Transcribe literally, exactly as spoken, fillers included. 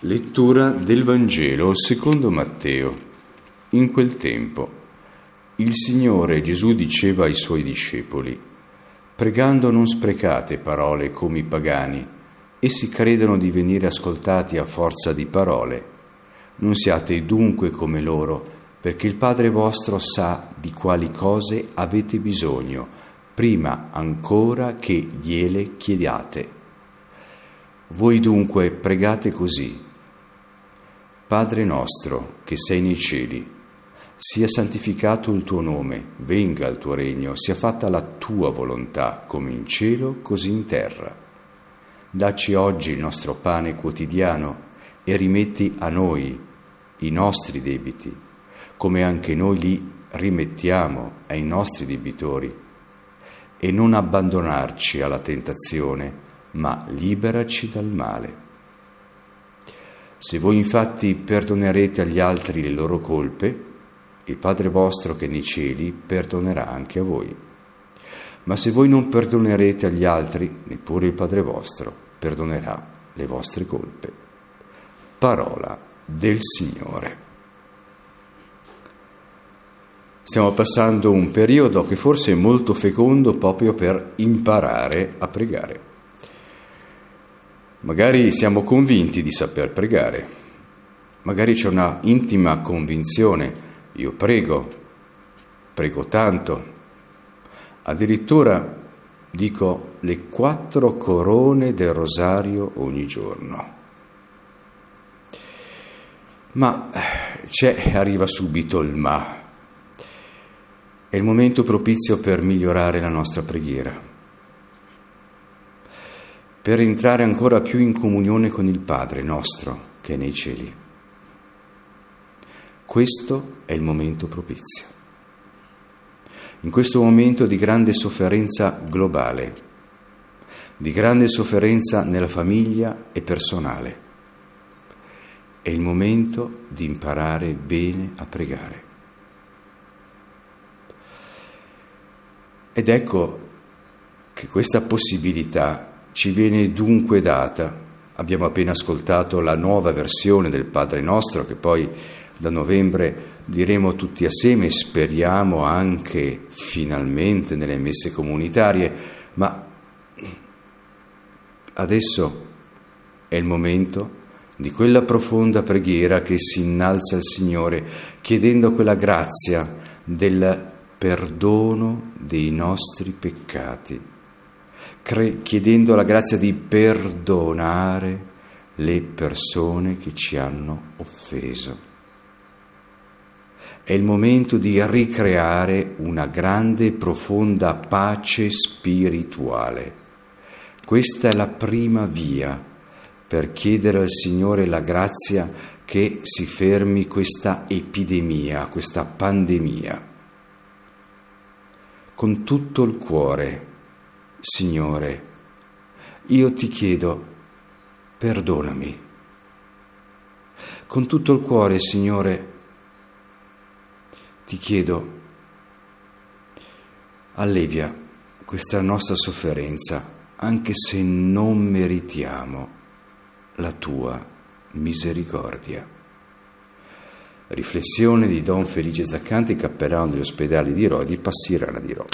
Lettura del Vangelo secondo Matteo. In quel tempo il Signore Gesù diceva ai Suoi discepoli: «Pregando non sprecate parole come i pagani, essi credono di venire ascoltati a forza di parole. Non siate dunque come loro, perché il Padre vostro sa di quali cose avete bisogno, prima ancora che gliele chiediate. Voi dunque pregate così: Padre nostro che sei nei cieli, sia santificato il tuo nome, venga il tuo regno, sia fatta la tua volontà, come in cielo, così in terra. Dacci oggi il nostro pane quotidiano e rimetti a noi i nostri debiti, come anche noi li rimettiamo ai nostri debitori. E non abbandonarci alla tentazione, ma liberaci dal male. Se voi infatti perdonerete agli altri le loro colpe, il Padre vostro che è nei cieli perdonerà anche a voi. Ma se voi non perdonerete agli altri, neppure il Padre vostro perdonerà le vostre colpe». Parola del Signore. Stiamo passando un periodo che forse è molto fecondo proprio per imparare a pregare. Magari siamo convinti di saper pregare, magari c'è una intima convinzione: io prego, prego tanto, addirittura dico le quattro corone del rosario ogni giorno. Ma c'è, arriva subito il ma. È il momento propizio per migliorare la nostra preghiera, per entrare ancora più in comunione con il Padre nostro che è nei cieli. Questo è il momento propizio. In questo momento di grande sofferenza globale, di grande sofferenza nella famiglia e personale, è il momento di imparare bene a pregare. Ed ecco che questa possibilità ci viene dunque data. Abbiamo appena ascoltato la nuova versione del Padre Nostro, che poi da novembre diremo tutti assieme, speriamo anche finalmente nelle messe comunitarie, ma adesso è il momento di quella profonda preghiera che si innalza al Signore, chiedendo quella grazia del perdono dei nostri peccati, chiedendo la grazia di perdonare le persone che ci hanno offeso. È il momento di ricreare una grande e profonda pace spirituale. Questa è la prima via per chiedere al Signore la grazia che si fermi questa epidemia, questa pandemia. Con tutto il cuore: Signore, io ti chiedo, perdonami. Con tutto il cuore, Signore, ti chiedo, allevia questa nostra sofferenza, anche se non meritiamo la tua misericordia. Riflessione di Don Felice Zaccanti, cappellano degli ospedali di Rodi, Passirana di Rodi.